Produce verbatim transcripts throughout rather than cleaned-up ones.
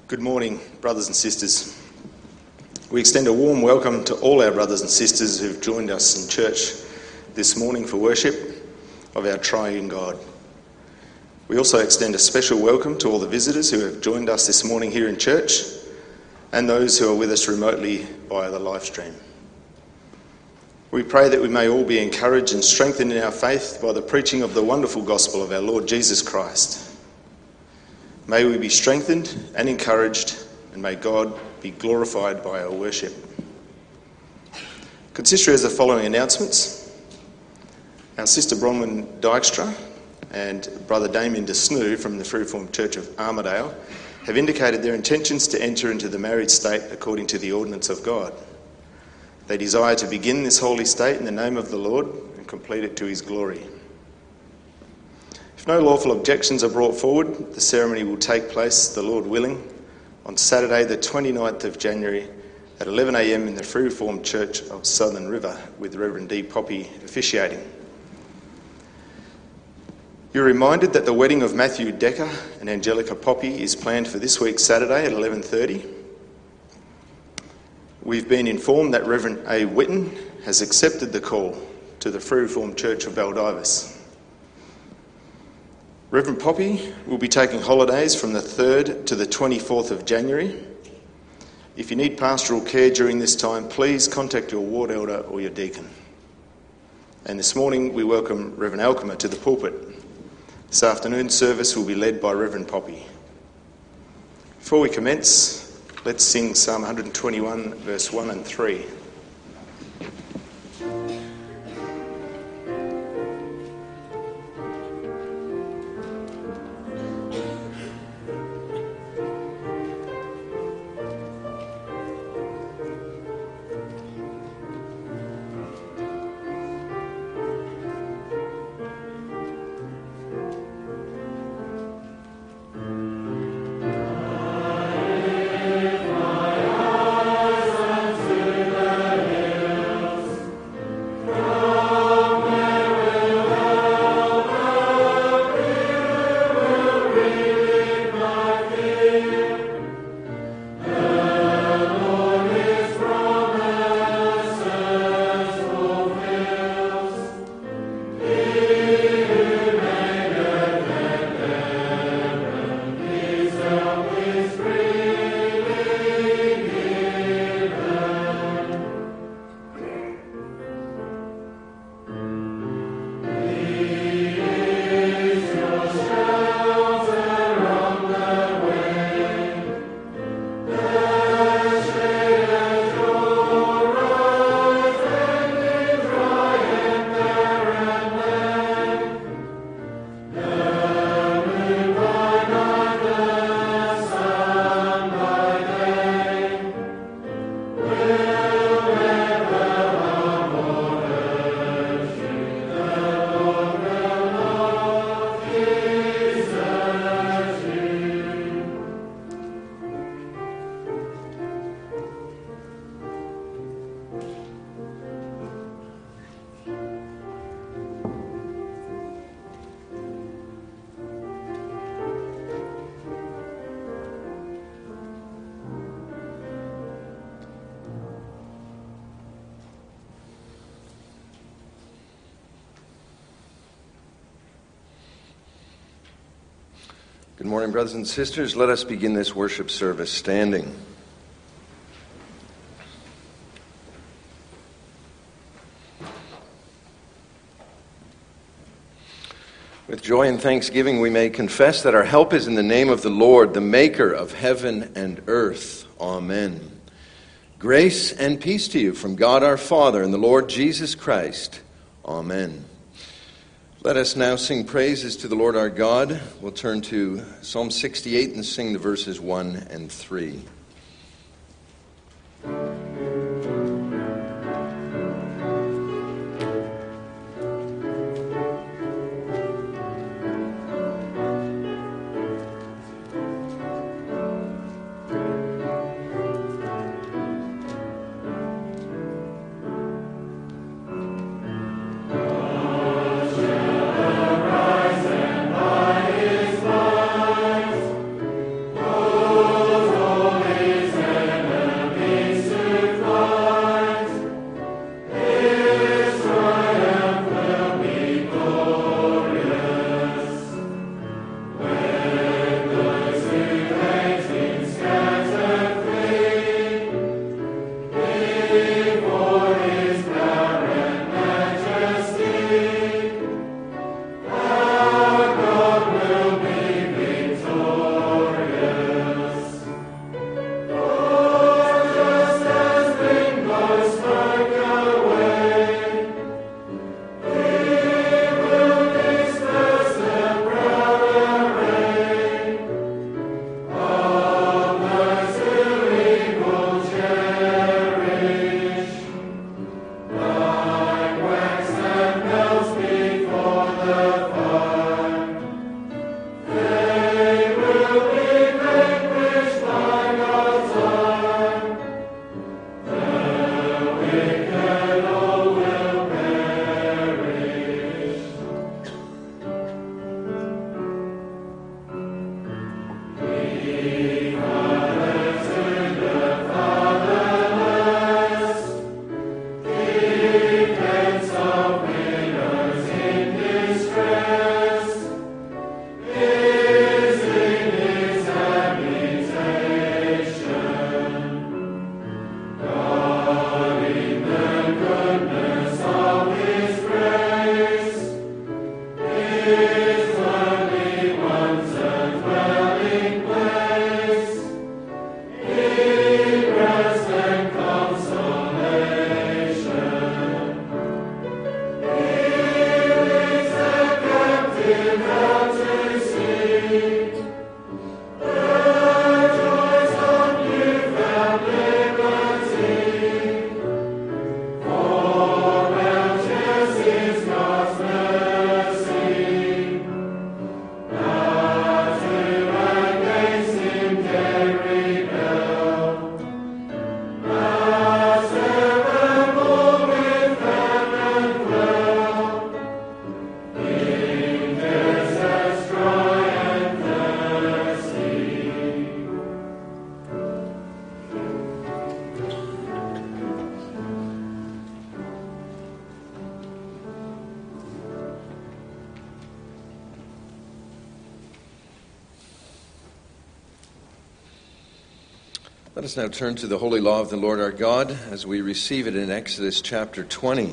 Good morning, brothers and sisters. We extend a warm welcome to all our brothers and sisters who've joined us in church this morning for worship of our triune God. We also extend a special welcome to all the visitors who have joined us this morning here in church and those who are with us remotely via the live stream. We pray that we may all be encouraged and strengthened in our faith by the preaching of the wonderful gospel of our Lord Jesus Christ. May we be strengthened and encouraged, and may God be glorified by our worship. Consistory has the following announcements. Our sister Bronwyn Dykstra and brother Damien de Snoo from the Free Reformed Church of Armidale have indicated their intentions to enter into the married state according to the ordinance of God. They desire to begin this holy state in the name of the Lord and complete it to his glory. If no lawful objections are brought forward, the ceremony will take place, the Lord willing, on Saturday the twenty-ninth of January at eleven a m in the Free Reformed Church of Southern River with Reverend D. Poppy officiating. You're reminded that the wedding of Matthew Decker and Angelica Poppy is planned for this week Saturday at eleven thirty. We've been informed that Reverend A. Witten has accepted the call to the Free Reformed Church of Baldivis. Reverend Poppy will be taking holidays from the third to the twenty-fourth of January. If you need pastoral care during this time, please contact your ward elder or your deacon. And this morning we welcome Reverend Alkema to the pulpit. This afternoon's service will be led by Reverend Poppy. Before we commence, let's sing Psalm one twenty-one, verse one and three. Good morning, brothers and sisters. Let us begin this worship service standing. With joy and thanksgiving, we may confess that our help is in the name of the Lord, the maker of heaven and earth. Amen. Grace and peace to you from God our Father and the Lord Jesus Christ. Amen. Let us now sing praises to the Lord our God. We'll turn to Psalm sixty-eight and sing the verses one and three. Oh Let us now turn to the holy law of the Lord our God as we receive it in Exodus chapter twenty.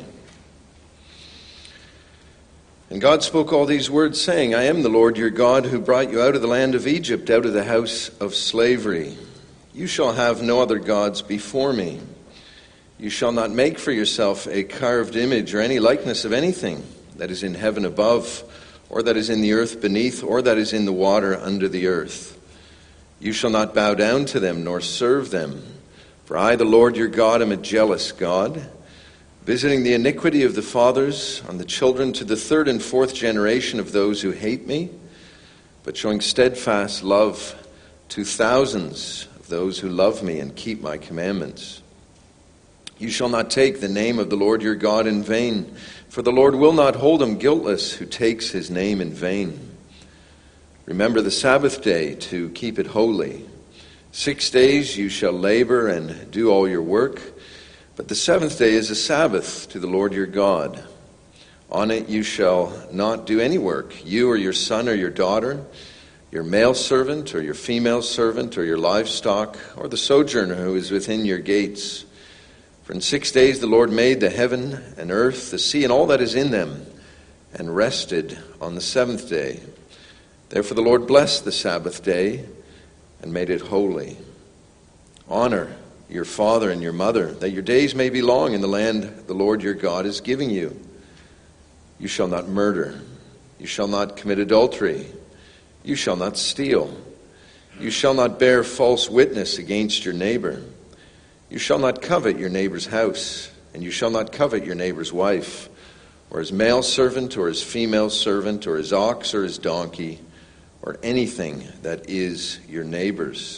And God spoke all these words, saying, I am the Lord your God who brought you out of the land of Egypt, out of the house of slavery. You shall have no other gods before me. You shall not make for yourself a carved image or any likeness of anything that is in heaven above, or that is in the earth beneath, or that is in the water under the earth. You shall not bow down to them, nor serve them. For I, the Lord your God, am a jealous God, visiting the iniquity of the fathers on the children to the third and fourth generation of those who hate me, but showing steadfast love to thousands of those who love me and keep my commandments. You shall not take the name of the Lord your God in vain, for the Lord will not hold him guiltless who takes his name in vain. Remember the Sabbath day to keep it holy. Six days you shall labor and do all your work, but the seventh day is a Sabbath to the Lord your God. On it you shall not do any work, you or your son or your daughter, your male servant or your female servant or your livestock, or the sojourner who is within your gates. For in six days the Lord made the heaven and earth, the sea and all that is in them, and rested on the seventh day. Therefore the Lord blessed the Sabbath day and made it holy. Honor your father and your mother, that your days may be long in the land the Lord your God is giving you. You shall not murder. You shall not commit adultery. You shall not steal. You shall not bear false witness against your neighbor. You shall not covet your neighbor's house, and you shall not covet your neighbor's wife, or his male servant, or his female servant, or his ox, or his donkey, or anything that is your neighbor's.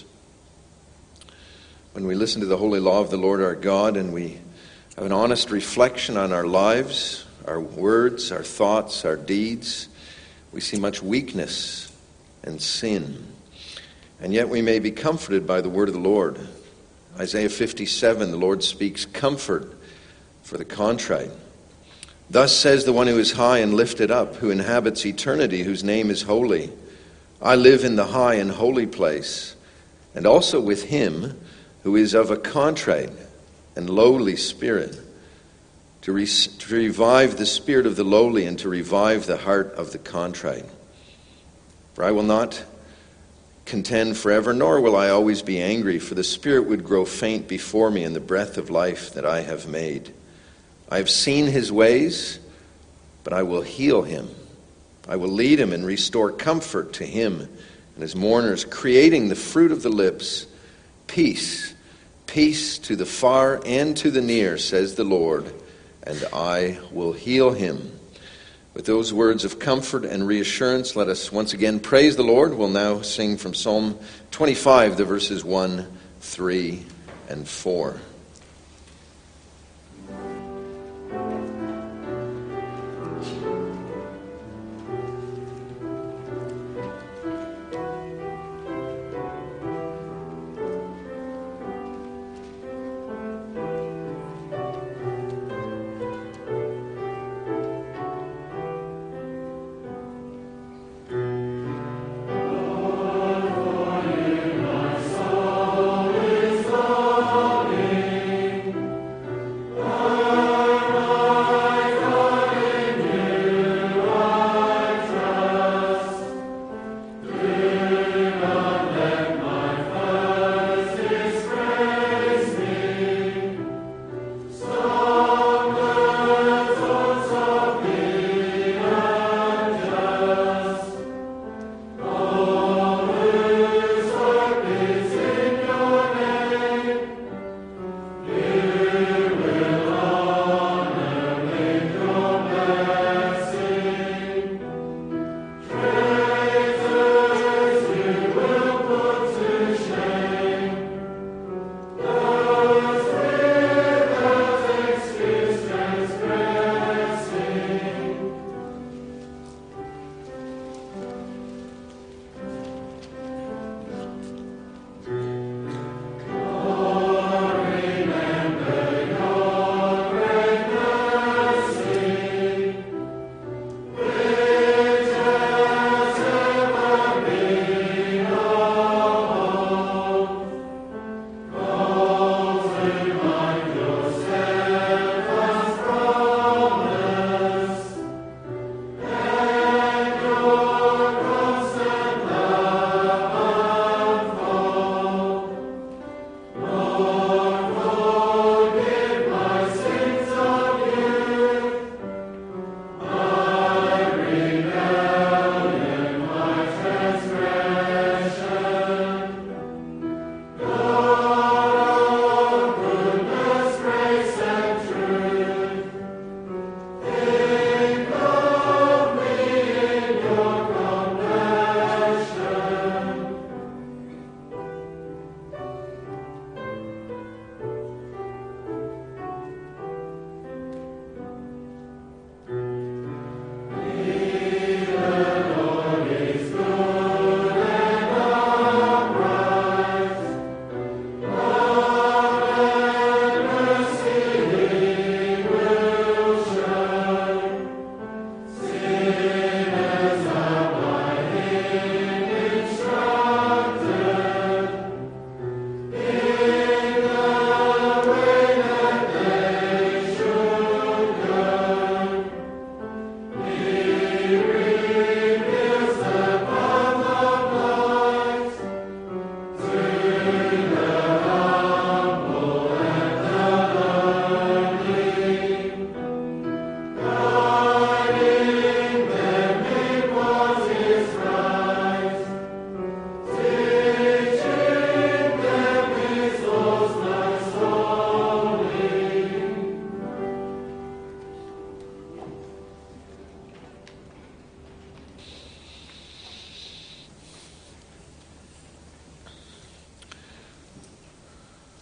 When we listen to the holy law of the Lord our God and we have an honest reflection on our lives, our words, our thoughts, our deeds, we see much weakness and sin. And yet we may be comforted by the word of the Lord. Isaiah fifty-seven, the Lord speaks comfort for the contrite. Thus says the one who is high and lifted up, who inhabits eternity, whose name is holy. I live in the high and holy place, and also with him who is of a contrite and lowly spirit, to, re- to revive the spirit of the lowly and to revive the heart of the contrite. For I will not contend forever, nor will I always be angry, for the spirit would grow faint before me in the breath of life that I have made. I have seen his ways, but I will heal him. I will lead him and restore comfort to him and his mourners, creating the fruit of the lips, peace, peace to the far and to the near, says the Lord, and I will heal him. With those words of comfort and reassurance, let us once again praise the Lord. We'll now sing from Psalm twenty-five, the verses one, three, and four. Amen.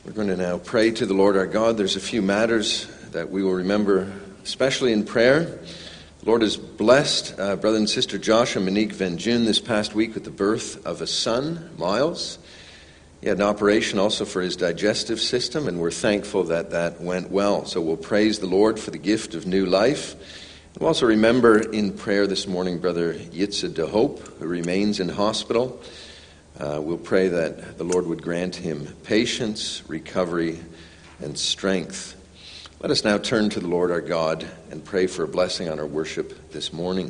We're going to now pray to the Lord our God. There's a few matters that we will remember, especially in prayer. The Lord has blessed uh, brother and sister Josh and Monique Van June this past week with the birth of a son, Miles. He had an operation also for his digestive system, and we're thankful that that went well. So we'll praise the Lord for the gift of new life. We'll also remember in prayer this morning Brother Yitza de Hope, who remains in hospital. Uh, we'll pray that the Lord would grant him patience, recovery, and strength. Let us now turn to the Lord our God and pray for a blessing on our worship this morning.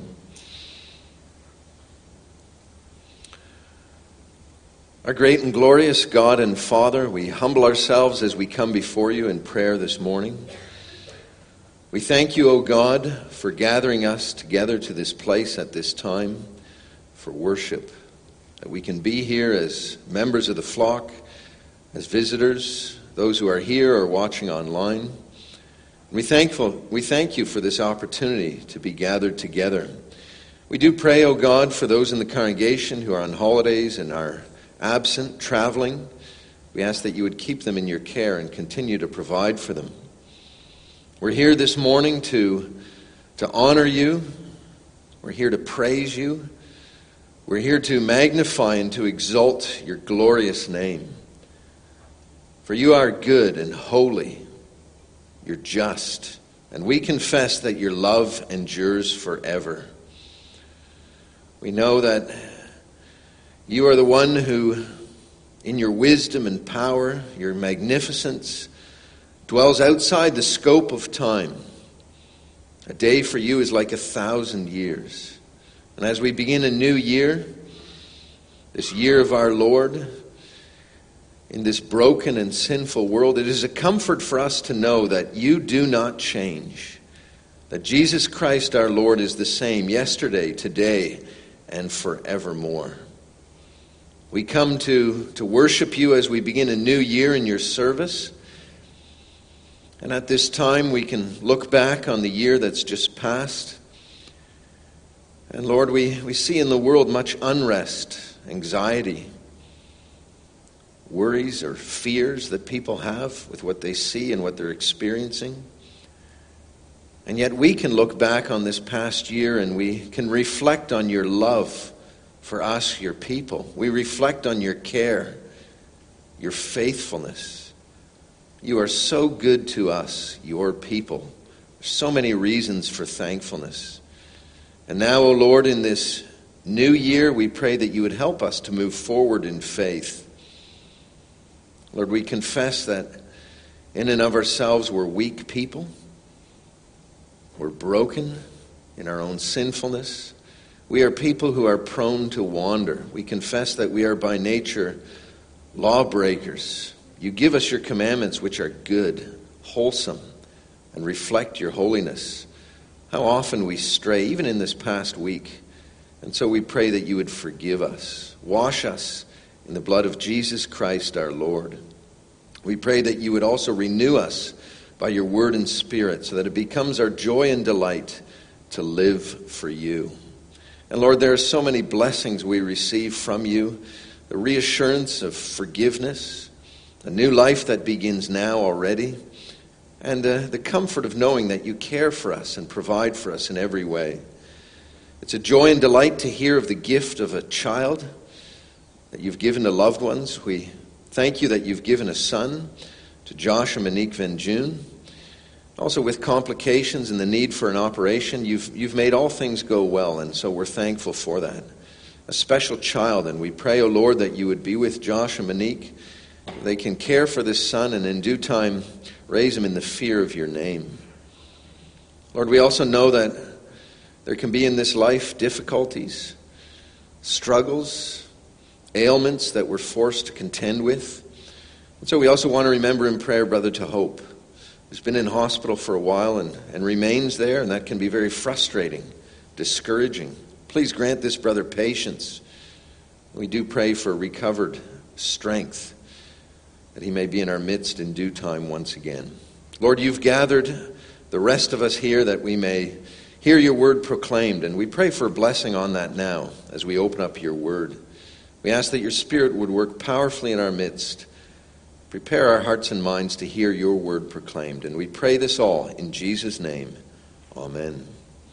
Our great and glorious God and Father, we humble ourselves as we come before you in prayer this morning. We thank you, O God, for gathering us together to this place at this time for worship. That we can be here as members of the flock, as visitors, those who are here or watching online. We thankful, we thank you for this opportunity to be gathered together. We do pray, O God, for those in the congregation who are on holidays and are absent, traveling. We ask that you would keep them in your care and continue to provide for them. We're here this morning to, to honor you. We're here to praise you. We're here to magnify and to exalt your glorious name. For you are good and holy. You're just. And we confess that your love endures forever. We know that you are the one who, in your wisdom and power, your magnificence, dwells outside the scope of time. A day for you is like a thousand years. And as we begin a new year, this year of our Lord, in this broken and sinful world, it is a comfort for us to know that you do not change. That Jesus Christ our Lord is the same yesterday, today, and forevermore. We come to, to worship you as we begin a new year in your service. And at this time we can look back on the year that's just passed. And Lord, we, we see in the world much unrest, anxiety, worries or fears that people have with what they see and what they're experiencing. And yet we can look back on this past year and we can reflect on your love for us, your people. We reflect on your care, your faithfulness. You are so good to us, your people. There's so many reasons for thankfulness. And now, O Lord, in this new year, we pray that you would help us to move forward in faith. Lord, we confess that in and of ourselves we're weak people. We're broken in our own sinfulness. We are people who are prone to wander. We confess that we are by nature lawbreakers. You give us your commandments which are good, wholesome, and reflect your holiness. How often we stray, even in this past week. And so we pray that you would forgive us. Wash us in the blood of Jesus Christ our Lord. We pray that you would also renew us by your word and spirit so that it becomes our joy and delight to live for you. And Lord, there are so many blessings we receive from you. The reassurance of forgiveness, a new life that begins now already, and uh, the comfort of knowing that you care for us and provide for us in every way. It's a joy and delight to hear of the gift of a child that you've given to loved ones. We thank you that you've given a son to Josh and Monique Van June. Also with complications and the need for an operation, you've, you've made all things go well, and so we're thankful for that. A special child, and we pray, O Lord, that you would be with Josh and Monique. They can care for this son and in due time raise him in the fear of your name. Lord, we also know that there can be in this life difficulties, struggles, ailments that we're forced to contend with. And so we also want to remember in prayer Brother to Hope, who's been in hospital for a while and, and remains there, and that can be very frustrating, discouraging. Please grant this brother patience. We do pray for recovered strength, that he may be in our midst in due time once again. Lord, you've gathered the rest of us here that we may hear your word proclaimed, and we pray for a blessing on that now as we open up your word. We ask that your Spirit would work powerfully in our midst, Prepare our hearts and minds to hear your word proclaimed. And we pray this all in Jesus' name. Amen.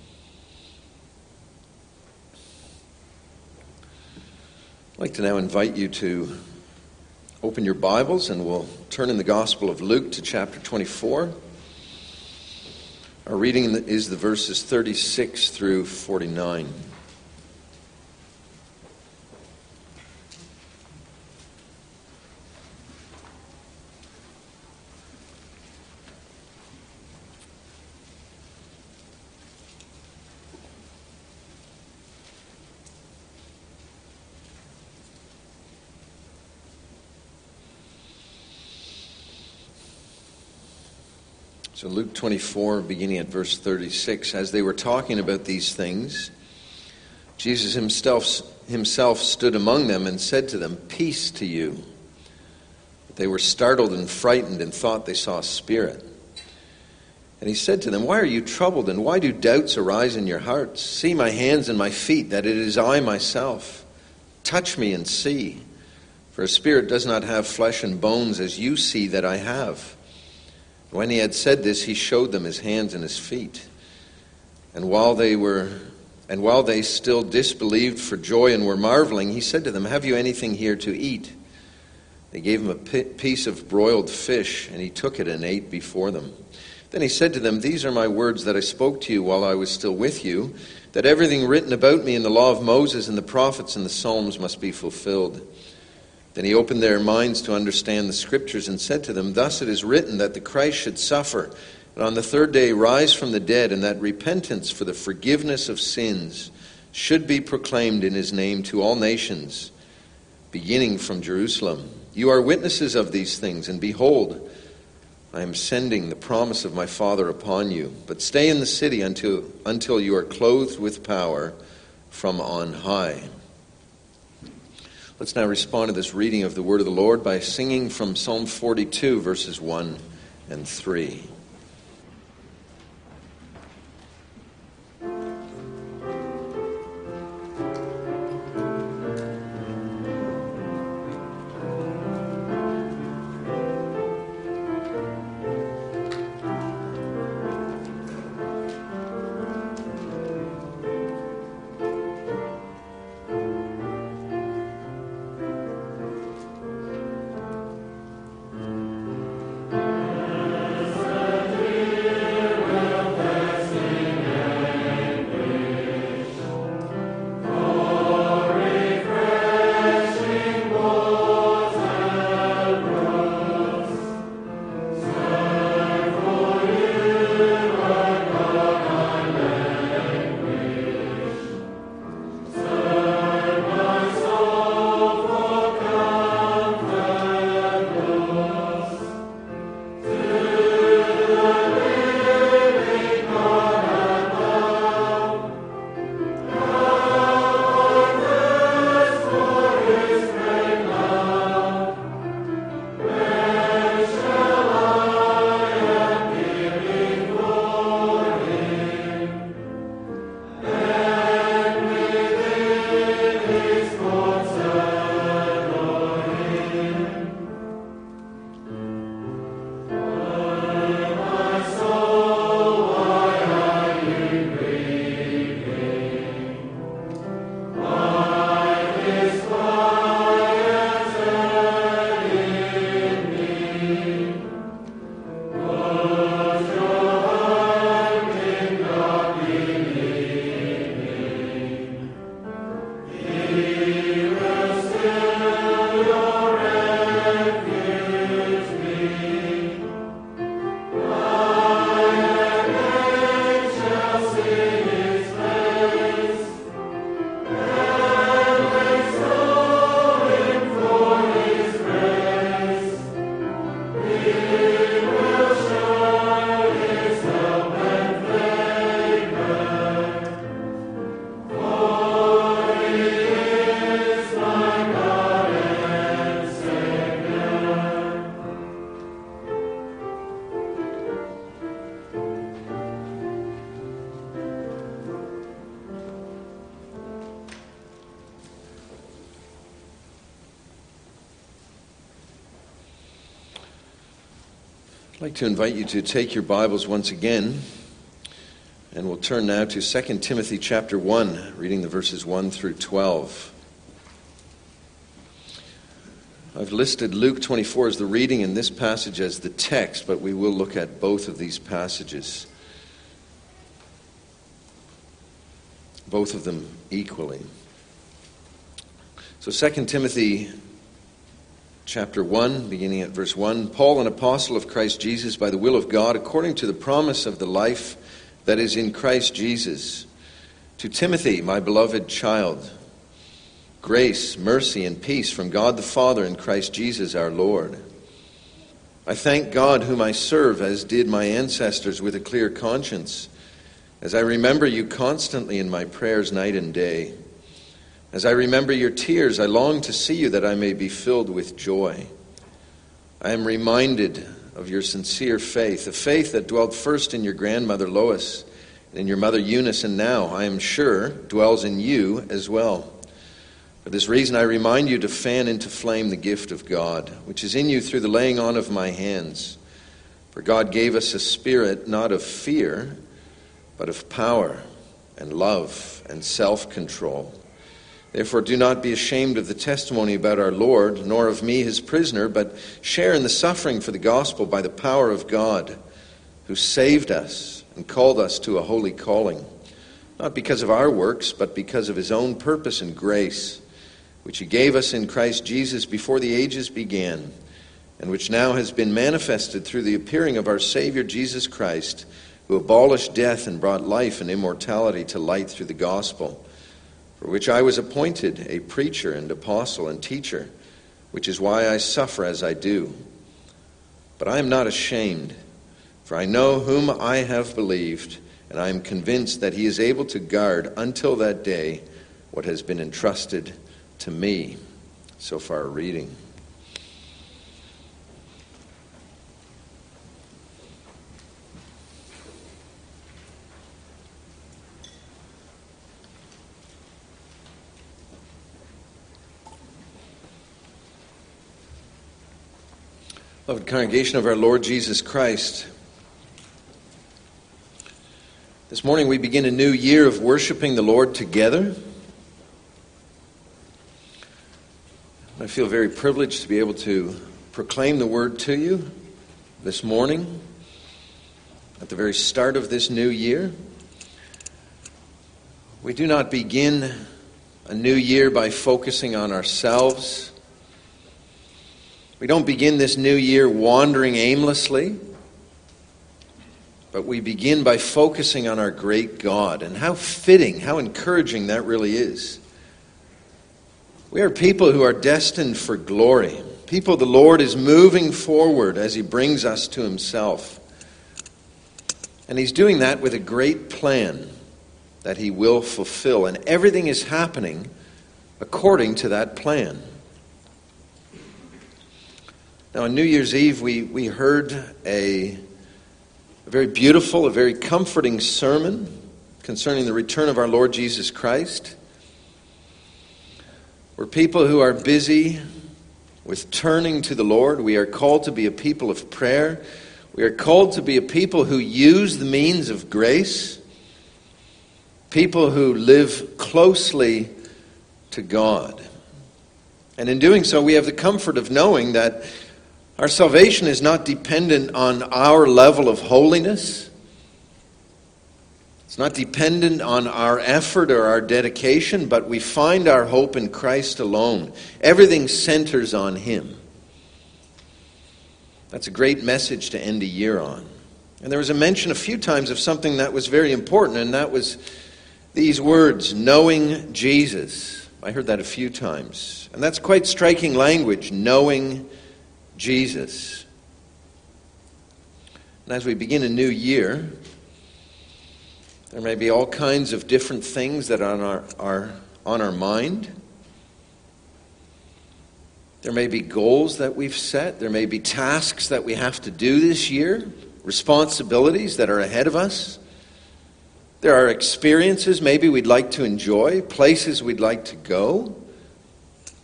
I'd like to now invite you to open your Bibles, and we'll turn in the Gospel of Luke to chapter twenty-four. Our reading is the verses thirty-six through forty-nine. So Luke twenty-four, beginning at verse thirty-six, as they were talking about these things, Jesus himself, himself stood among them and said to them, "Peace to you." But they were startled and frightened and thought they saw a spirit. And he said to them, "Why are you troubled, and why do doubts arise in your hearts? See my hands and my feet, that it is I myself. Touch me and see, for a spirit does not have flesh and bones as you see that I have." When he had said this, he showed them his hands and his feet. And while they were, and while they still disbelieved for joy and were marveling, he said to them, "Have you anything here to eat?" They gave him a piece of broiled fish, and he took it and ate before them. Then he said to them, "These are my words that I spoke to you while I was still with you, that everything written about me in the law of Moses and the prophets and the Psalms must be fulfilled." Then he opened their minds to understand the Scriptures and said to them, "Thus it is written that the Christ should suffer, and on the third day rise from the dead, and that repentance for the forgiveness of sins should be proclaimed in his name to all nations, beginning from Jerusalem. You are witnesses of these things, and behold, I am sending the promise of my Father upon you. But stay in the city until, until you are clothed with power from on high." Let's now respond to this reading of the word of the Lord by singing from Psalm forty-two, verses one and three. I'd like to invite you to take your Bibles once again, and we'll turn now to Second Timothy chapter one, reading the verses one through twelve. I've listed Luke twenty-four as the reading and this passage as the text, but we will look at both of these passages, both of them equally. So Second Timothy chapter one, beginning at verse one, Paul, an apostle of Christ Jesus, by the will of God, according to the promise of the life that is in Christ Jesus, to Timothy, my beloved child, grace, mercy, and peace from God the Father and Christ Jesus our Lord. I thank God whom I serve, as did my ancestors, with a clear conscience, as I remember you constantly in my prayers night and day. As I remember your tears, I long to see you that I may be filled with joy. I am reminded of your sincere faith, a faith that dwelt first in your grandmother Lois and in your mother Eunice, and now, I am sure, dwells in you as well. For this reason, I remind you to fan into flame the gift of God, which is in you through the laying on of my hands. For God gave us a spirit not of fear, but of power and love and self-control. Therefore, do not be ashamed of the testimony about our Lord, nor of me, his prisoner, but share in the suffering for the gospel by the power of God, who saved us and called us to a holy calling, not because of our works, but because of his own purpose and grace, which he gave us in Christ Jesus before the ages began, and which now has been manifested through the appearing of our Savior Jesus Christ, who abolished death and brought life and immortality to light through the gospel, for which I was appointed a preacher and apostle and teacher, which is why I suffer as I do. But I am not ashamed, for I know whom I have believed, and I am convinced that he is able to guard until that day what has been entrusted to me. So far, reading. Beloved congregation of our Lord Jesus Christ, this morning we begin a new year of worshiping the Lord together. I feel very privileged to be able to proclaim the word to you this morning at the very start of this new year. We do not begin a new year by focusing on ourselves. We don't begin this new year wandering aimlessly, but we begin by focusing on our great God. And how fitting, how encouraging that really is. We are people who are destined for glory. People the Lord is moving forward as he brings us to himself. And he's doing that with a great plan that he will fulfill. And everything is happening according to that plan. Now, on New Year's Eve, we, we heard a, a very beautiful, a very comforting sermon concerning the return of our Lord Jesus Christ. We're people who are busy with turning to the Lord. We are called to be a people of prayer. We are called to be a people who use the means of grace. People who live closely to God. And in doing so, we have the comfort of knowing that our salvation is not dependent on our level of holiness. It's not dependent on our effort or our dedication, but we find our hope in Christ alone. Everything centers on him. That's a great message to end a year on. And there was a mention a few times of something that was very important, and that was these words, knowing Jesus. I heard that a few times. And that's quite striking language, knowing Jesus. And as we begin a new year, there may be all kinds of different things that are on our, are on our mind. There may be goals that we've set. There may be tasks that we have to do this year, responsibilities that are ahead of us. There are experiences maybe we'd like to enjoy, places we'd like to go,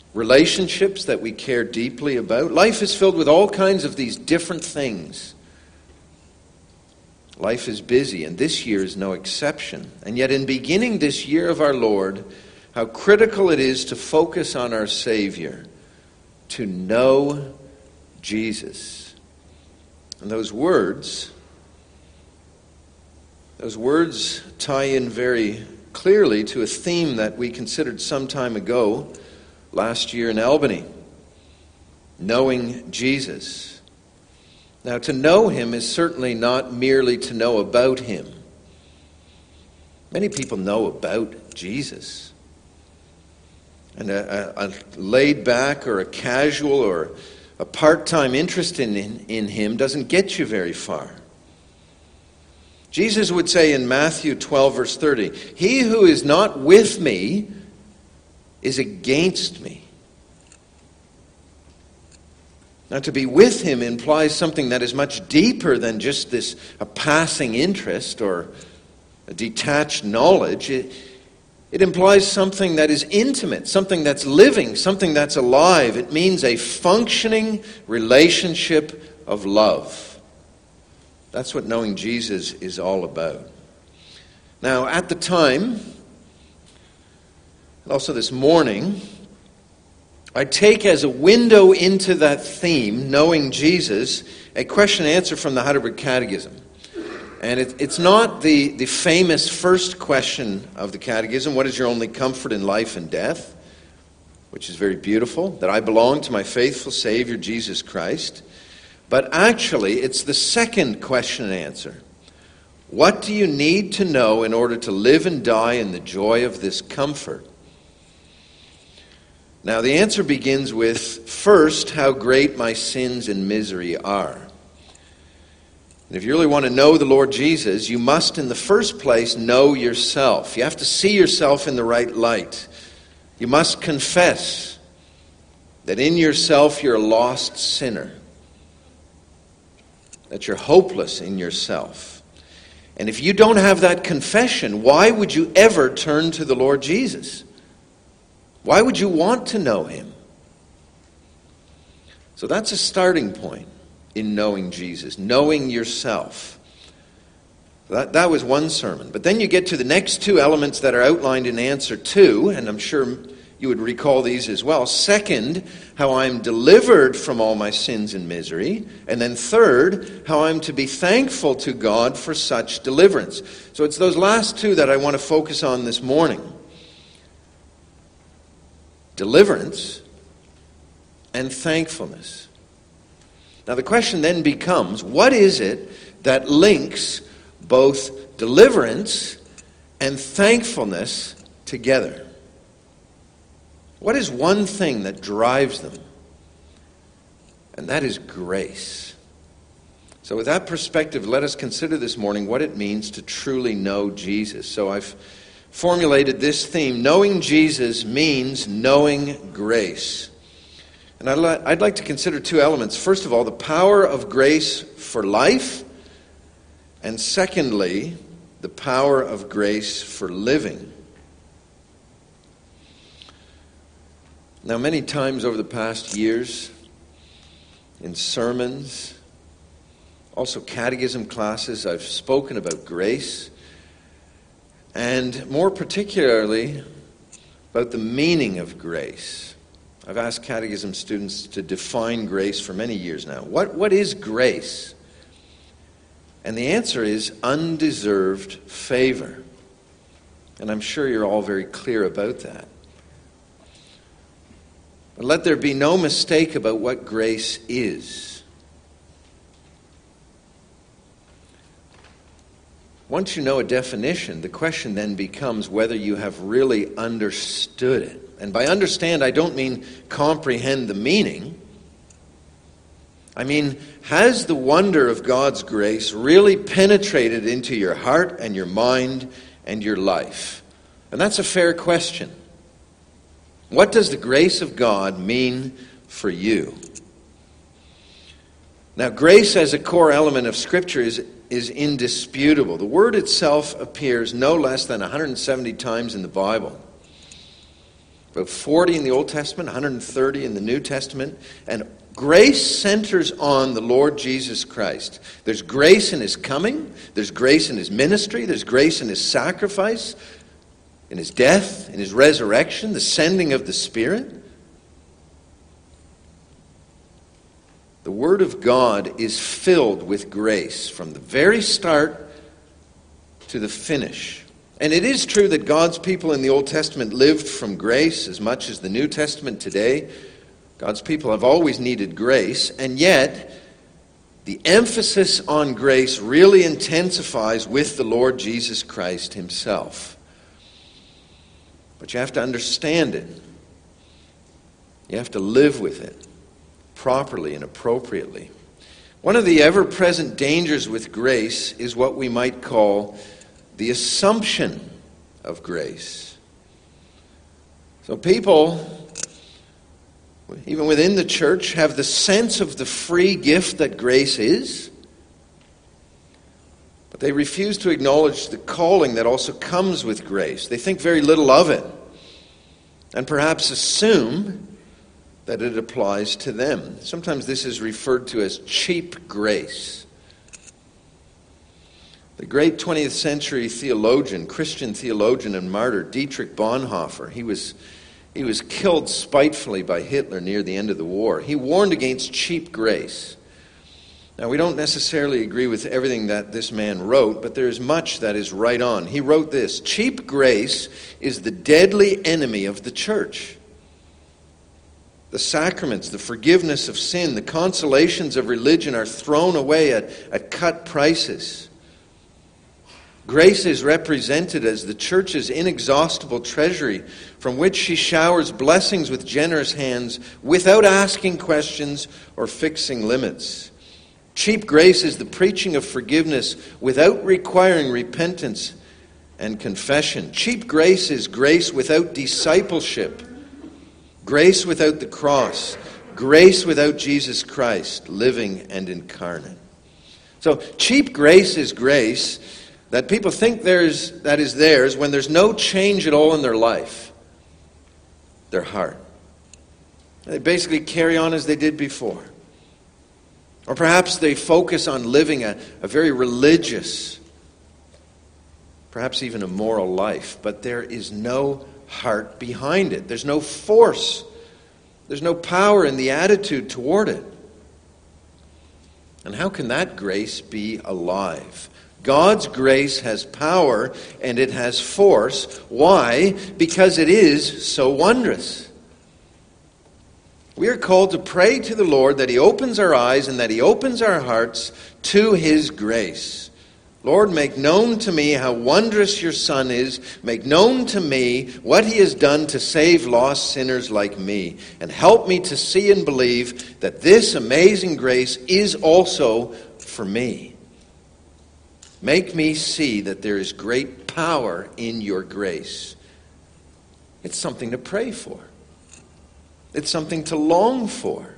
relationships that we care deeply about. Life is filled with all kinds of these different things Life is busy, and this year is no exception. And yet in beginning this year of our Lord, how critical it is to focus on our Savior, to know Jesus. And those words, those words tie in very clearly to a theme that we considered some time ago, last year in Albany. Knowing Jesus. Now, to know him is certainly not merely to know about him. Many people know about Jesus. And a, a, a laid back or a casual or a part-time interest in, in, in him doesn't get you very far. Jesus would say in Matthew twelve, verse thirty, "He who is not with me is against me." Now, to be with him implies something that is much deeper than just this a passing interest or a detached knowledge. It, it implies something that is intimate, something that's living, something that's alive. It means a functioning relationship of love. That's what knowing Jesus is all about. Now, at the time, and also this morning, I take as a window into that theme, knowing Jesus, a question and answer from the Heidelberg Catechism. And it, it's not the, the famous first question of the Catechism, what is your only comfort in life and death? Which is very beautiful, that I belong to my faithful Savior, Jesus Christ. But actually, it's the second question and answer. What do you need to know in order to live and die in the joy of this comfort? Now, the answer begins with, first, how great my sins and misery are. And if you really want to know the Lord Jesus, you must, in the first place, know yourself. You have to see yourself in the right light. You must confess that in yourself you're a lost sinner, that you're hopeless in yourself. And if you don't have that confession, why would you ever turn to the Lord Jesus? Why would you want to know him? So that's a starting point in knowing Jesus, knowing yourself. That, that was one sermon. But then you get to the next two elements that are outlined in answer two, and I'm sure you would recall these as well. Second, how I'm delivered from all my sins and misery. And then third, how I'm to be thankful to God for such deliverance. So it's those last two that I want to focus on this morning. Deliverance and thankfulness. Now the question then becomes, what is it that links both deliverance and thankfulness together? What is one thing that drives them? And that is grace. So with that perspective, let us consider this morning what it means to truly know Jesus. So I've formulated this theme. Knowing Jesus means knowing grace. And I'd, li- I'd like to consider two elements. First of all, the power of grace for life. And secondly, the power of grace for living. Now, many times over the past years, in sermons, also catechism classes, I've spoken about grace. And more particularly, about the meaning of grace. I've asked catechism students to define grace for many years now. What, what is grace? And the answer is undeserved favor. And I'm sure you're all very clear about that. But let there be no mistake about what grace is. Once you know a definition, the question then becomes whether you have really understood it. And by understand, I don't mean comprehend the meaning. I mean, has the wonder of God's grace really penetrated into your heart and your mind and your life? And that's a fair question. What does the grace of God mean for you? Now, grace as a core element of Scripture is, is indisputable. The word itself appears no less than one hundred seventy times in the Bible. About forty in the Old Testament, one hundred thirty in the New Testament, and Grace centers on the Lord Jesus Christ. There's grace in his coming. There's grace in his ministry. There's grace in his sacrifice, in his death, in his resurrection, the sending of the Spirit. The Word of God is filled with grace from the very start to the finish. And it is true that God's people in the Old Testament lived from grace as much as the New Testament today. God's people have always needed grace, and yet the emphasis on grace really intensifies with the Lord Jesus Christ himself. But you have to understand it. You have to live with it properly and appropriately. One of the ever-present dangers with grace is what we might call the assumption of grace. So people, even within the church, have the sense of the free gift that grace is, but they refuse to acknowledge the calling that also comes with grace. They think very little of it, and perhaps assume that it applies to them. Sometimes this is referred to as cheap grace. The great twentieth century theologian, Christian theologian and martyr, Dietrich Bonhoeffer, he was, he was killed spitefully by Hitler near the end of the war. He warned against cheap grace. Now, we don't necessarily agree with everything that this man wrote, but there is much that is right on. He wrote this: cheap grace is the deadly enemy of the church. The sacraments, the forgiveness of sin, the consolations of religion are thrown away at, at cut prices. Grace is represented as the church's inexhaustible treasury from which she showers blessings with generous hands without asking questions or fixing limits. Cheap grace is the preaching of forgiveness without requiring repentance and confession. Cheap grace is grace without discipleship, grace without the cross, grace without Jesus Christ living and incarnate. So cheap grace is grace that people think there's, that is theirs when there's no change at all in their life, their heart. They basically carry on as they did before. Or perhaps they focus on living a, a very religious, perhaps even a moral life, but there is no heart behind it. There's no force. There's no power in the attitude toward it. And how can that grace be alive? God's grace has power and it has force. Why? Because it is so wondrous. We are called to pray to the Lord that He opens our eyes and that He opens our hearts to His grace. Lord, make known to me how wondrous your Son is. Make known to me what He has done to save lost sinners like me. And help me to see and believe that this amazing grace is also for me. Make me see that there is great power in your grace. It's something to pray for. It's something to long for.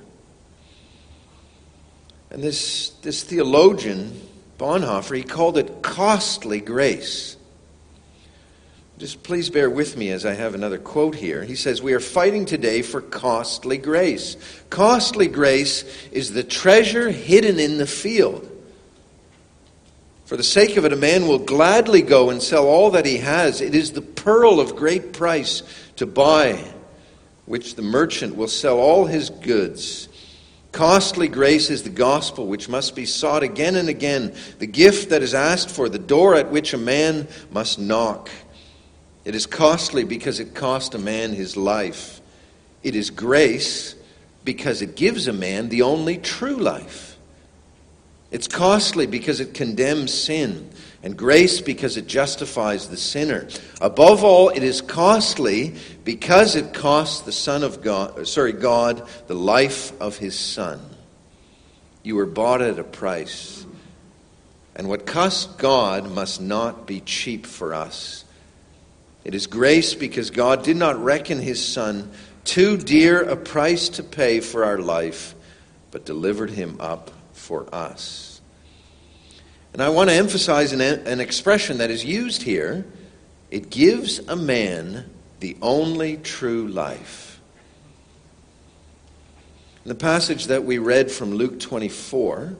And this, this theologian, Bonhoeffer, he called it costly grace. Just please bear with me as I have another quote here. He says, "We are fighting today for costly grace. Costly grace is the treasure hidden in the field. For the sake of it, a man will gladly go and sell all that he has. It is the pearl of great price to buy, which the merchant will sell all his goods. Costly grace is the gospel which must be sought again and again, the gift that is asked for, the door at which a man must knock. It is costly because it cost a man his life. It is grace because it gives a man the only true life. It's costly because it condemns sin, and grace because it justifies the sinner. Above all, it is costly because it costs the Son of God, sorry, God, the life of His Son. You were bought at a price, and what costs God must not be cheap for us. It is grace because God did not reckon His Son too dear a price to pay for our life, but delivered Him up for us." And I want to emphasize an, an expression that is used here. It gives a man the only true life. In the passage that we read from Luke twenty-four,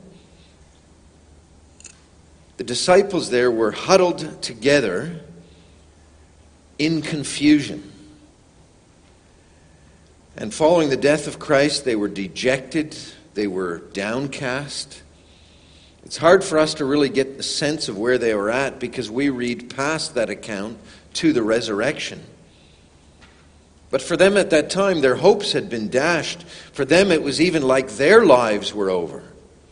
the disciples there were huddled together in confusion. And following the death of Christ, they were dejected, they were downcast. It's hard for us to really get a sense of where they were at because we read past that account to the resurrection. But for them at that time, their hopes had been dashed. For them, it was even like their lives were over.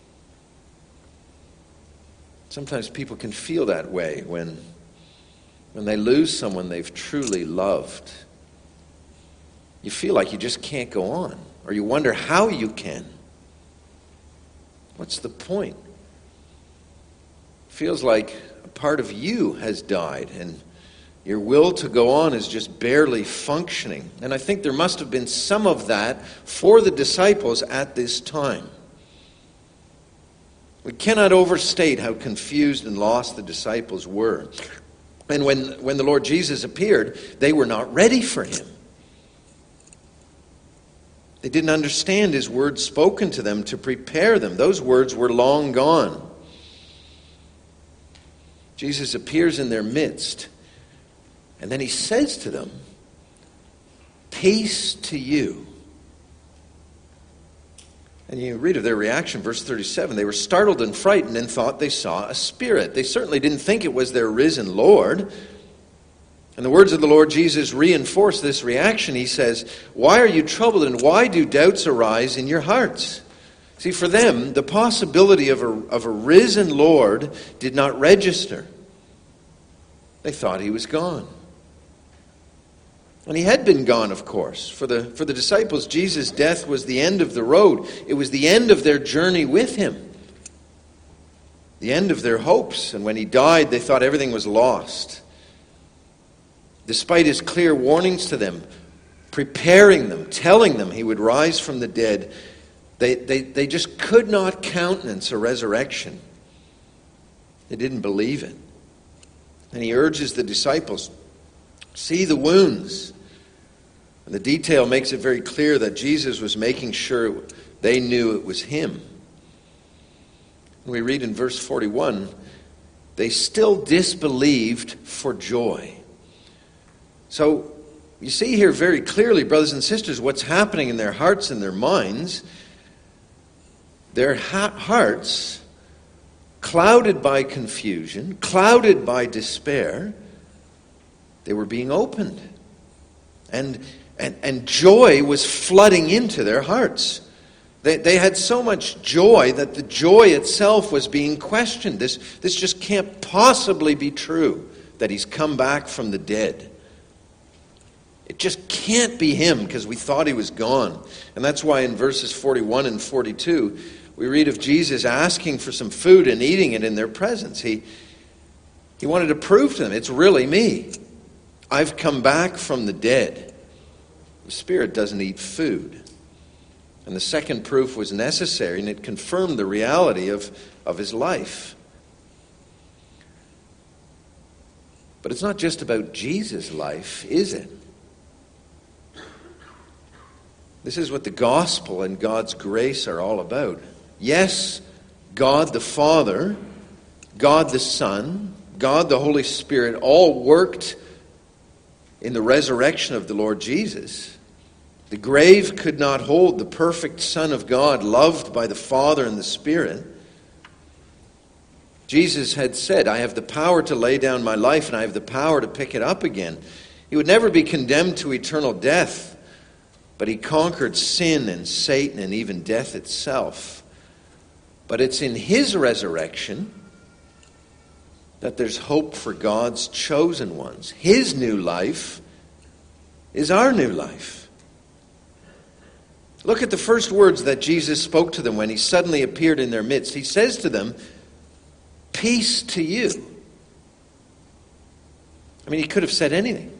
Sometimes people can feel that way when, when they lose someone they've truly loved. You feel like you just can't go on, or you wonder how you can. What's the point? Feels like a part of you has died, and your will to go on is just barely functioning. And I think there must have been some of that for the disciples at this time. We cannot overstate how confused and lost the disciples were. And when, when the Lord Jesus appeared, they were not ready for him. They didn't understand his words spoken to them to prepare them. Those words were long gone. Jesus appears in their midst, and then he says to them, "Peace to you." And you read of their reaction, verse thirty-seven. They were startled and frightened and thought they saw a spirit. They certainly didn't think it was their risen Lord. And the words of the Lord Jesus reinforce this reaction. He says, "Why are you troubled and why do doubts arise in your hearts?" See, for them, the possibility of a, of a risen Lord did not register. They thought he was gone. And he had been gone, of course. For the, for the disciples, Jesus' death was the end of the road. It was the end of their journey with him. The end of their hopes. And when he died, they thought everything was lost. Despite his clear warnings to them, preparing them, telling them he would rise from the dead, they, they, they just could not countenance a resurrection. They didn't believe it. And he urges the disciples, see the wounds. And the detail makes it very clear that Jesus was making sure they knew it was him. And we read in verse forty-one, they still disbelieved for joy. So you see here very clearly, brothers and sisters, what's happening in their hearts and their minds. Their ha- hearts, clouded by confusion, clouded by despair, they were being opened. And, and, and joy was flooding into their hearts. They, they had so much joy that the joy itself was being questioned. This, this just can't possibly be true, that he's come back from the dead. It just can't be him because we thought he was gone. And that's why in verses forty-one and forty-two, we read of Jesus asking for some food and eating it in their presence. He, he wanted to prove to them, it's really me. I've come back from the dead. The Spirit doesn't eat food. And the second proof was necessary, and it confirmed the reality of, of his life. But it's not just about Jesus' life, is it? This is what the gospel and God's grace are all about. Yes, God the Father, God the Son, God the Holy Spirit all worked in the resurrection of the Lord Jesus. The grave could not hold the perfect Son of God, loved by the Father and the Spirit. Jesus had said, I have the power to lay down my life and I have the power to pick it up again. He would never be condemned to eternal death, but he conquered sin and Satan and even death itself. But it's in his resurrection that there's hope for God's chosen ones. His new life is our new life. Look at the first words that Jesus spoke to them when he suddenly appeared in their midst. He says to them, peace to you. I mean, he could have said anything.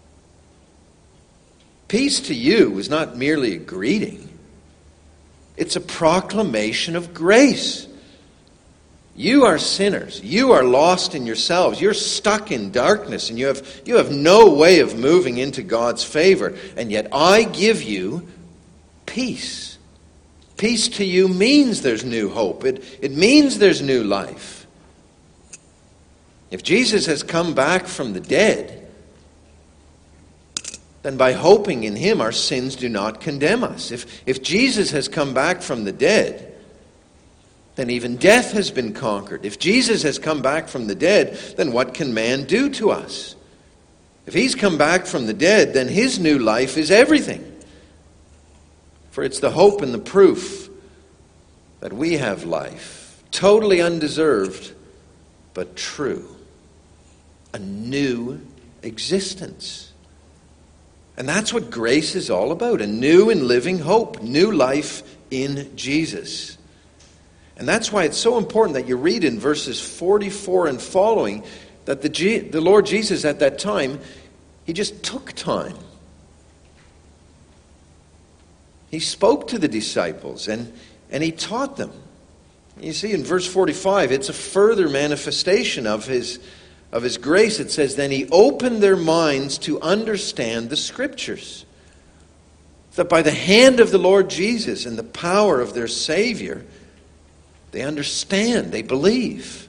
Peace to you is not merely a greeting. It's a proclamation of grace. You are sinners. You are lost in yourselves. You're stuck in darkness and you have, you have no way of moving into God's favor. And yet I give you peace. Peace to you means there's new hope. It, it means there's new life. If Jesus has come back from the dead, then by hoping in him, our sins do not condemn us. If, if Jesus has come back from the dead, then even death has been conquered. If Jesus has come back from the dead, then what can man do to us? If he's come back from the dead, then his new life is everything. For it's the hope and the proof that we have life, totally undeserved, but true. A new existence. And that's what grace is all about, a new and living hope, new life in Jesus. And that's why it's so important that you read in verses forty-four and following that the, G- the Lord Jesus at that time, he just took time. He spoke to the disciples and, and he taught them. You see, in verse forty-five, it's a further manifestation of his, of his grace. It says, then he opened their minds to understand the Scriptures. That by the hand of the Lord Jesus and the power of their Savior, they understand, they believe.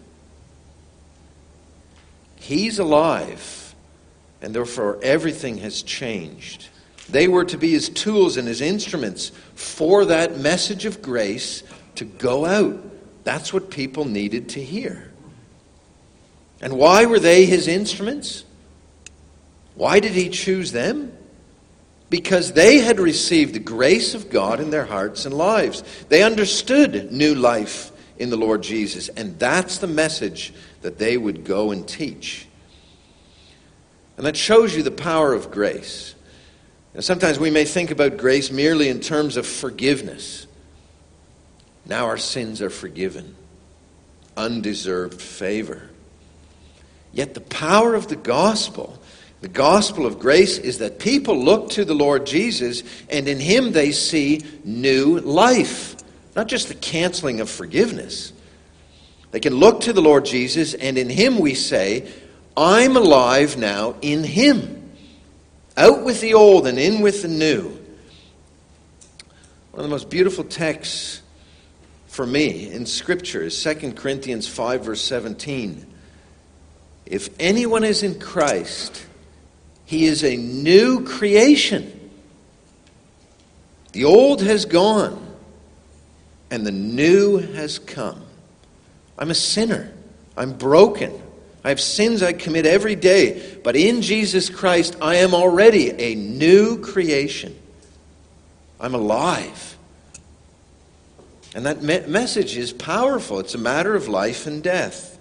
He's alive, and therefore everything has changed. They were to be his tools and his instruments for that message of grace to go out. That's what people needed to hear. And why were they his instruments? Why did he choose them? Because they had received the grace of God in their hearts and lives. They understood new life in the Lord Jesus. And that's the message that they would go and teach. And that shows you the power of grace. Now, sometimes we may think about grace merely in terms of forgiveness. Now our sins are forgiven. Undeserved favor. Yet the power of the gospel, the gospel of grace, is that people look to the Lord Jesus and in him they see new life. Not just the canceling of forgiveness. They can look to the Lord Jesus and in him we say, I'm alive now in him. Out with the old and in with the new. One of the most beautiful texts for me in Scripture is Second Corinthians five verse seventeen. If anyone is in Christ, he is a new creation. The old has gone and the new has come. I'm a sinner. I'm broken. I have sins I commit every day. But in Jesus Christ, I am already a new creation. I'm alive. And that me- message is powerful. It's a matter of life and death.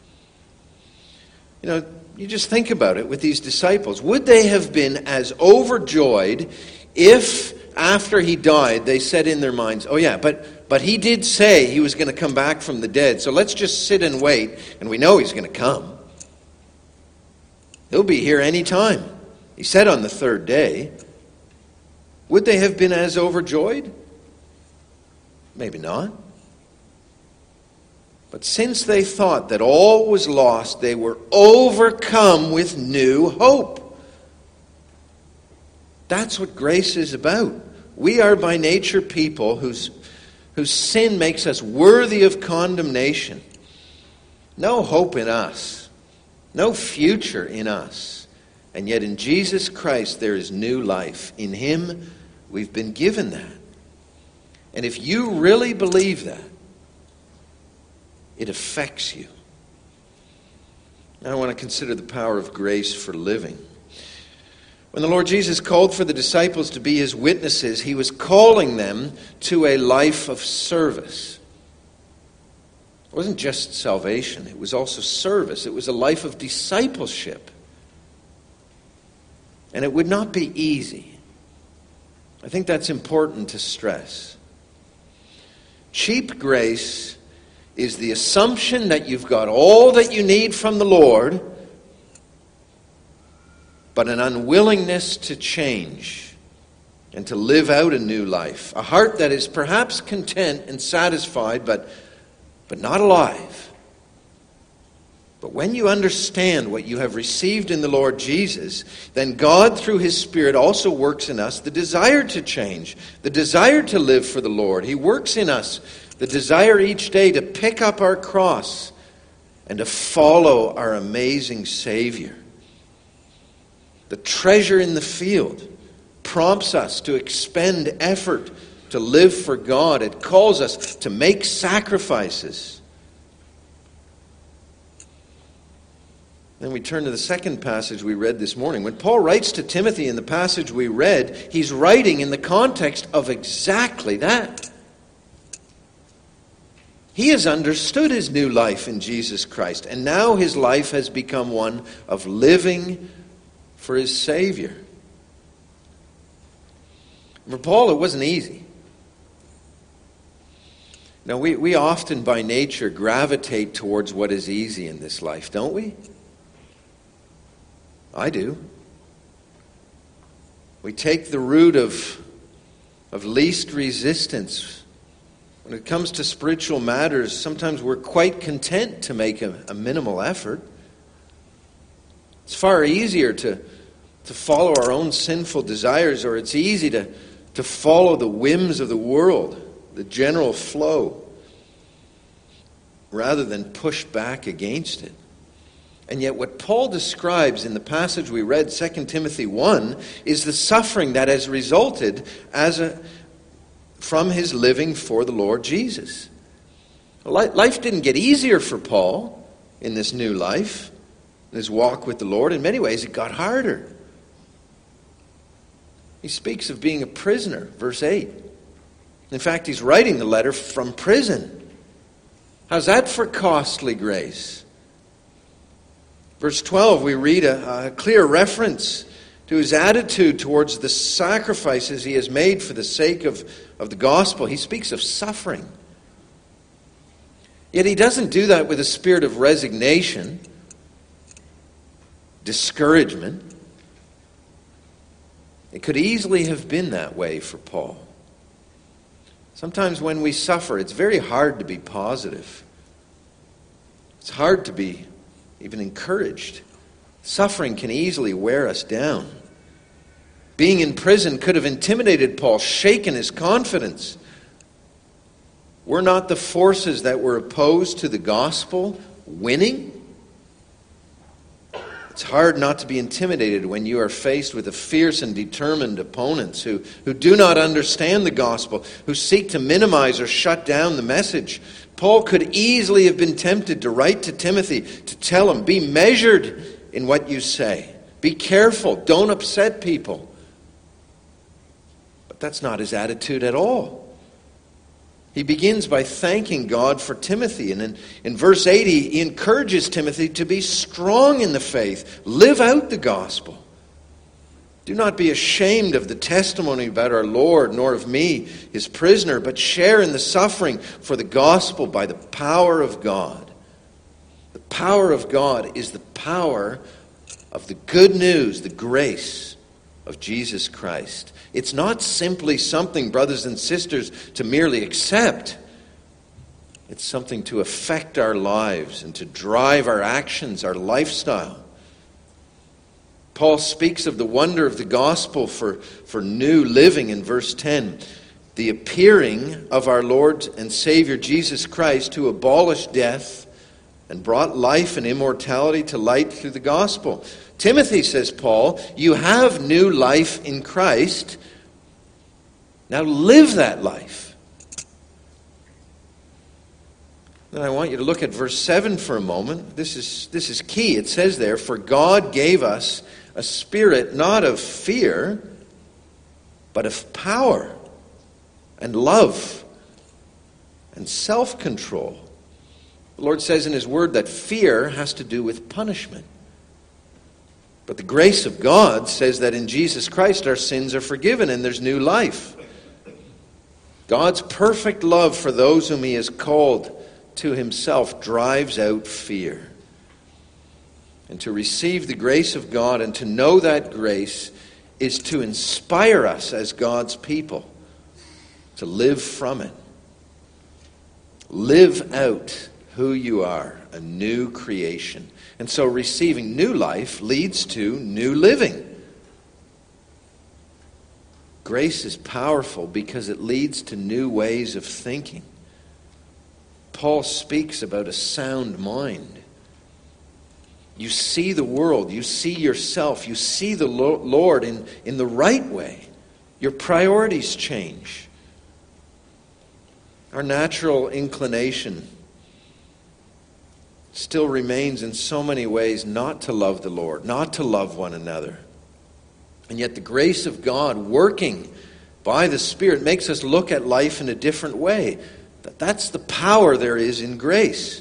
You know, you just think about it with these disciples. Would they have been as overjoyed if after he died they said in their minds, oh yeah, but, but he did say he was going to come back from the dead, so let's just sit and wait, and we know he's going to come. He'll be here any time. He said on the third day. Would they have been as overjoyed? Maybe not. But since they thought that all was lost, they were overcome with new hope. That's what grace is about. We are by nature people whose, whose sin makes us worthy of condemnation. No hope in us. No future in us. And yet in Jesus Christ there is new life. In him we've been given that. And if you really believe that, it affects you. Now I want to consider the power of grace for living. When the Lord Jesus called for the disciples to be his witnesses, he was calling them to a life of service. It wasn't just salvation, it was also service. It was a life of discipleship. And it would not be easy. I think that's important to stress. Cheap grace is the assumption that you've got all that you need from the Lord, but an unwillingness to change and to live out a new life. A heart that is perhaps content and satisfied, but, but not alive. But when you understand what you have received in the Lord Jesus, then God, through His Spirit, also works in us the desire to change, the desire to live for the Lord. He works in us the desire each day to pick up our cross and to follow our amazing Savior. The treasure in the field prompts us to expend effort to live for God. It calls us to make sacrifices. Then we turn to the second passage we read this morning. When Paul writes to Timothy in the passage we read, he's writing in the context of exactly that. He has understood his new life in Jesus Christ, and now his life has become one of living for his Savior. For Paul, it wasn't easy. Now, we, we often by nature gravitate towards what is easy in this life, don't we? I do. We take the route of, of least resistance. When it comes to spiritual matters, sometimes we're quite content to make a, a minimal effort. It's far easier to, to follow our own sinful desires, or it's easy to, to follow the whims of the world, the general flow, rather than push back against it. And yet what Paul describes in the passage we read, Second Timothy one, is the suffering that has resulted as a, from his living for the Lord Jesus. Life didn't get easier for Paul in this new life, in his walk with the Lord. In many ways, it got harder. He speaks of being a prisoner, verse eight. In fact, he's writing the letter from prison. How's that for costly grace? Verse twelve, we read a, a clear reference to his attitude towards the sacrifices he has made for the sake of, of the gospel. He speaks of suffering. Yet he doesn't do that with a spirit of resignation, discouragement. It could easily have been that way for Paul. Sometimes when we suffer, it's very hard to be positive. It's hard to be even encouraged. Suffering can easily wear us down. Being in prison could have intimidated Paul, shaken his confidence. Were not the forces that were opposed to the gospel winning? It's hard not to be intimidated when you are faced with a fierce and determined opponents who, who do not understand the gospel, who seek to minimize or shut down the message. Paul could easily have been tempted to write to Timothy to tell him, be measured in what you say. Be careful. Don't upset people. But that's not his attitude at all. He begins by thanking God for Timothy. And in, in verse eight, he, he encourages Timothy to be strong in the faith. Live out the gospel. Do not be ashamed of the testimony about our Lord, nor of me, his prisoner, but share in the suffering for the gospel by the power of God. The power of God is the power of the good news, the grace of Jesus Christ. It's not simply something, brothers and sisters, to merely accept. It's something to affect our lives and to drive our actions, our lifestyle. Paul speaks of the wonder of the gospel for, for new living in verse ten. The appearing of our Lord and Savior Jesus Christ, who abolished death and brought life and immortality to light through the gospel. Timothy, says Paul, you have new life in Christ. Now live that life. Then I want you to look at verse seven for a moment. This is, this is key. It says there, for God gave us a spirit not of fear, but of power and love and self-control. The Lord says in his word that fear has to do with punishment. But the grace of God says that in Jesus Christ our sins are forgiven and there's new life. God's perfect love for those whom he has called to himself drives out fear. And to receive the grace of God and to know that grace is to inspire us as God's people to live from it. Live out who you are, a new creation. And so receiving new life leads to new living. Grace is powerful because it leads to new ways of thinking. Paul speaks about a sound mind. You see the world, you see yourself, you see the Lord in, in the right way. Your priorities change. Our natural inclination still remains in so many ways not to love the Lord, not to love one another. And yet the grace of God working by the Spirit makes us look at life in a different way. That's the power there is in grace.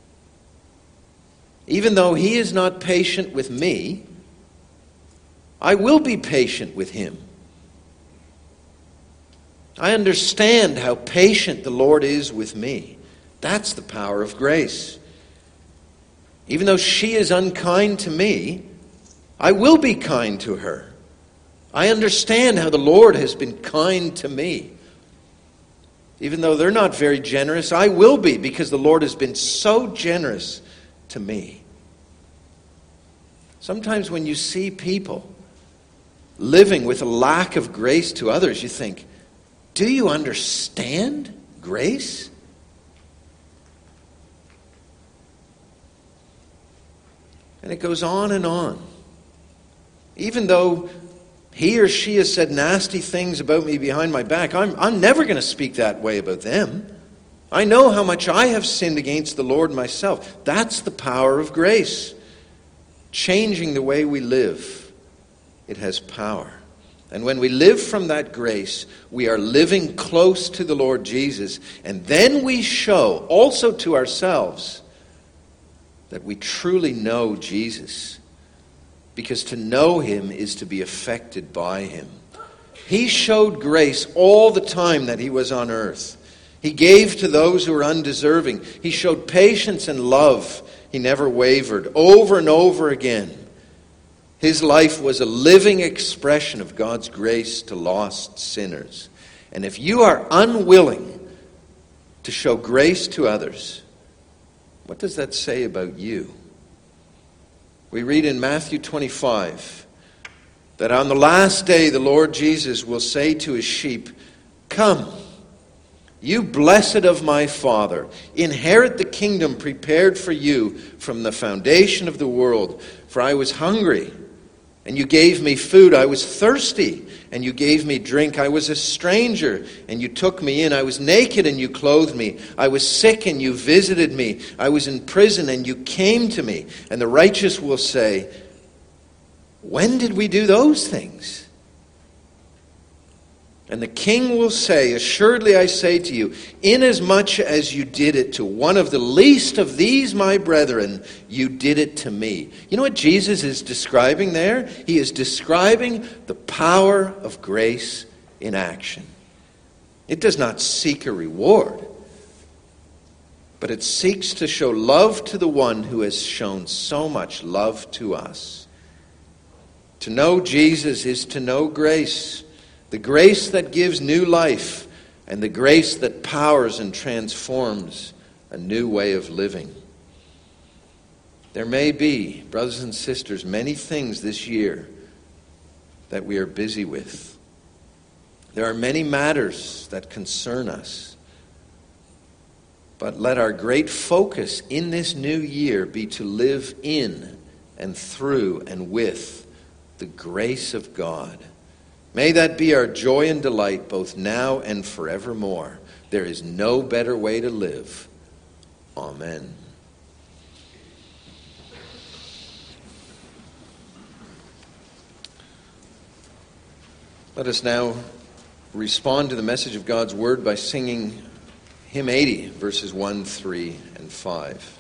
Even though He is not patient with me, I will be patient with Him. I understand how patient the Lord is with me. That's the power of grace. Even though she is unkind to me, I will be kind to her. I understand how the Lord has been kind to me. Even though they're not very generous, I will be, because the Lord has been so generous to me. Sometimes when you see people living with a lack of grace to others, you think, do you understand grace? And it goes on and on. Even though he or she has said nasty things about me behind my back, I'm, I'm never going to speak that way about them. I know how much I have sinned against the Lord myself. That's the power of grace. Changing the way we live. It has power. And when we live from that grace, we are living close to the Lord Jesus. And then we show also to ourselves that we truly know Jesus. Because to know Him is to be affected by Him. He showed grace all the time that He was on earth. He gave to those who were undeserving. He showed patience and love. He never wavered. Over and over again. His life was a living expression of God's grace to lost sinners. And if you are unwilling to show grace to others, what does that say about you? We read in Matthew twenty-five that on the last day the Lord Jesus will say to His sheep, "Come, you blessed of my Father, inherit the kingdom prepared for you from the foundation of the world. For I was hungry, and you gave me food. I was thirsty, and you gave me drink. I was a stranger, and you took me in. I was naked, and you clothed me. I was sick, and you visited me. I was in prison, and you came to me." And the righteous will say, "When did we do those things?" And the king will say, "Assuredly I say to you, inasmuch as you did it to one of the least of these my brethren, you did it to me." You know what Jesus is describing there? He is describing the power of grace in action. It does not seek a reward, but it seeks to show love to the one who has shown so much love to us. To know Jesus is to know grace. The grace that gives new life, and the grace that powers and transforms a new way of living. There may be, brothers and sisters, many things this year that we are busy with. There are many matters that concern us. But let our great focus in this new year be to live in and through and with the grace of God. May that be our joy and delight both now and forevermore. There is no better way to live. Amen. Let us now respond to the message of God's Word by singing Hymn eighty, verses one, three, and five.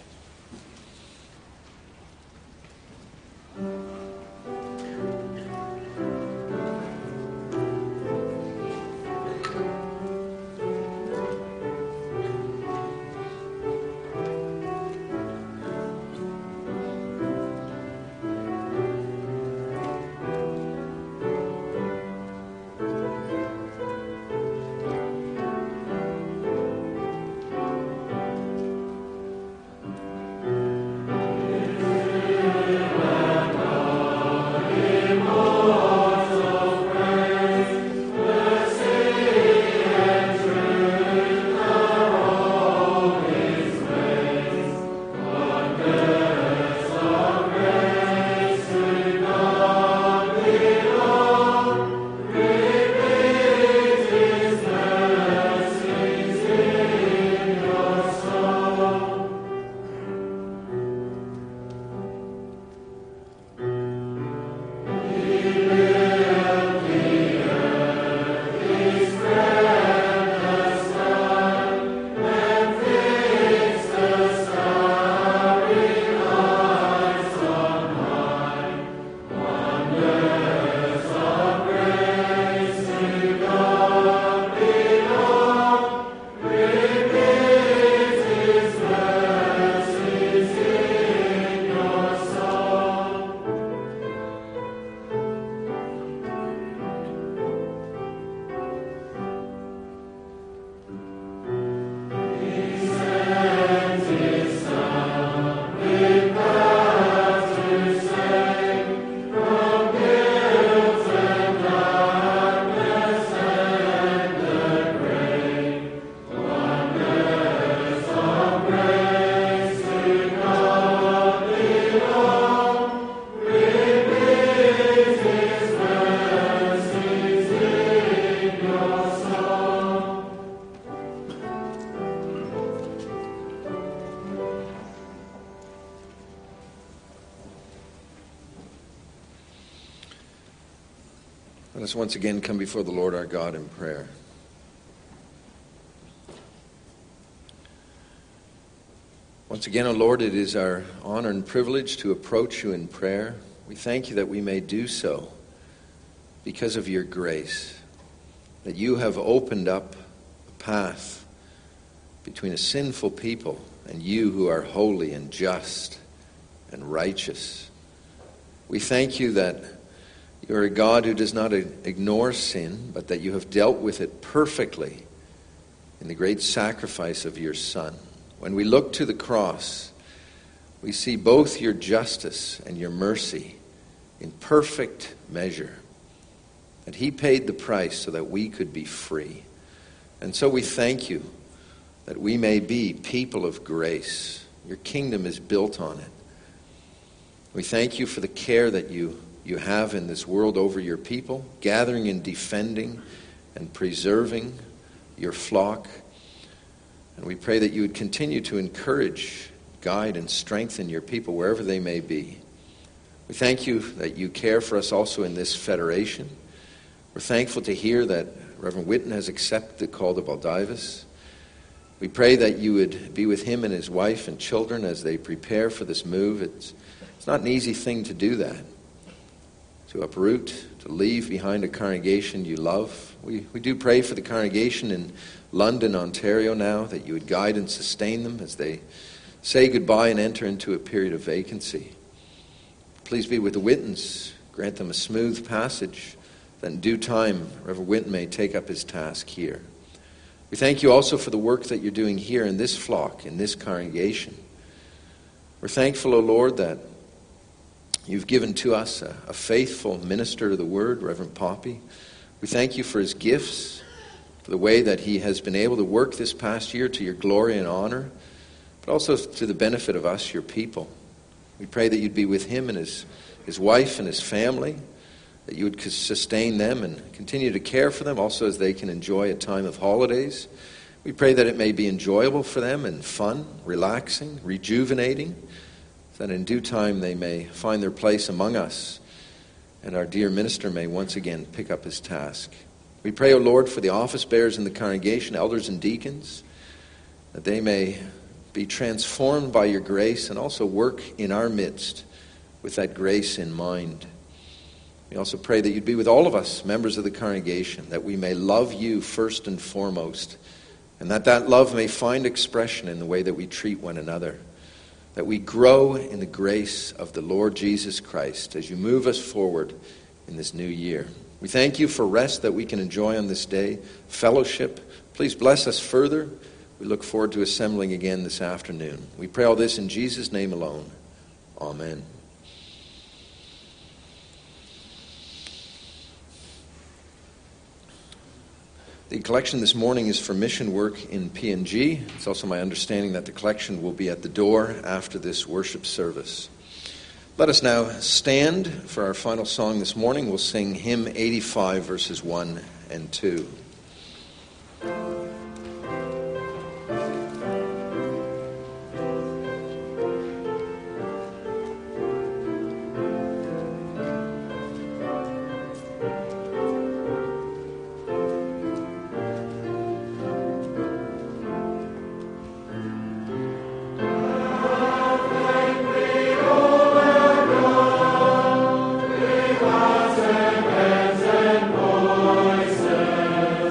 Let us once again come before the Lord our God in prayer. Once again, O Lord, it is our honor and privilege to approach you in prayer. We thank you that we may do so because of your grace, that you have opened up a path between a sinful people and you who are holy and just and righteous. We thank you that you are a God who does not ignore sin, but that you have dealt with it perfectly in the great sacrifice of your Son. When we look to the cross, we see both your justice and your mercy in perfect measure. That he paid the price so that we could be free. And so we thank you that we may be people of grace. Your kingdom is built on it. We thank you for the care that you, you have in this world over your people, gathering and defending and preserving your flock. And we pray that you would continue to encourage, guide, and strengthen your people wherever they may be. We thank you that you care for us also in this federation. We're thankful to hear that Reverend Whitten has accepted the call to Baldivis. We pray that you would be with him and his wife and children as they prepare for this move. It's, it's not an easy thing to do that, to uproot, to leave behind a congregation you love. We, we do pray for the congregation in London, Ontario now, that you would guide and sustain them as they say goodbye and enter into a period of vacancy. Please be with the Whittens. Grant them a smooth passage, that in due time Reverend Whitten may take up his task here. We thank you also for the work that you're doing here in this flock, in this congregation. We're thankful, O Lord, that you've given to us a, a faithful minister of the word, Reverend Poppy. We thank you for his gifts, for the way that he has been able to work this past year to your glory and honor, but also to the benefit of us, your people. We pray that you'd be with him and his, his wife and his family, that you would sustain them and continue to care for them also as they can enjoy a time of holidays. We pray that it may be enjoyable for them and fun, relaxing, rejuvenating, so that in due time they may find their place among us and our dear minister may once again pick up his task. We pray, O Lord, for the office bearers in the congregation, elders and deacons, that they may be transformed by your grace and also work in our midst with that grace in mind. We also pray that you'd be with all of us, members of the congregation, that we may love you first and foremost, and that that love may find expression in the way that we treat one another, that we grow in the grace of the Lord Jesus Christ as you move us forward in this new year. We thank you for rest that we can enjoy on this day, fellowship. Please bless us further. We look forward to assembling again this afternoon. We pray all this in Jesus' name alone. Amen. The collection this morning is for mission work in P N G. It's also my understanding that the collection will be at the door after this worship service. Let us now stand for our final song this morning. We'll sing hymn eighty-five, verses one and two. Voices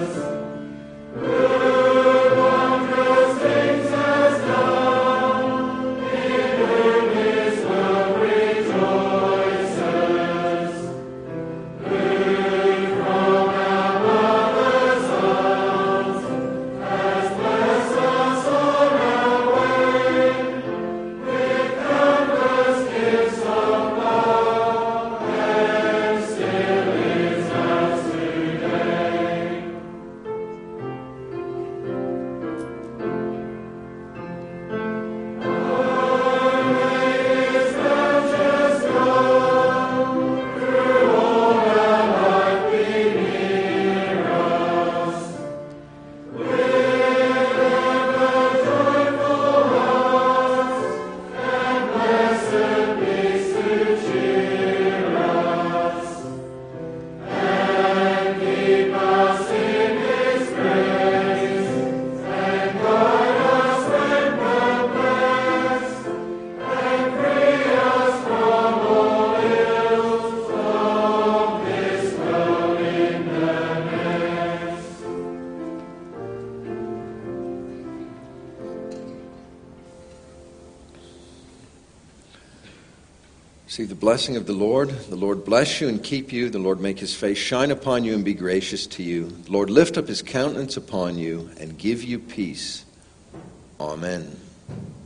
Receive the blessing of the Lord. The Lord bless you and keep you. The Lord make his face shine upon you and be gracious to you. The Lord lift up his countenance upon you and give you peace. Amen.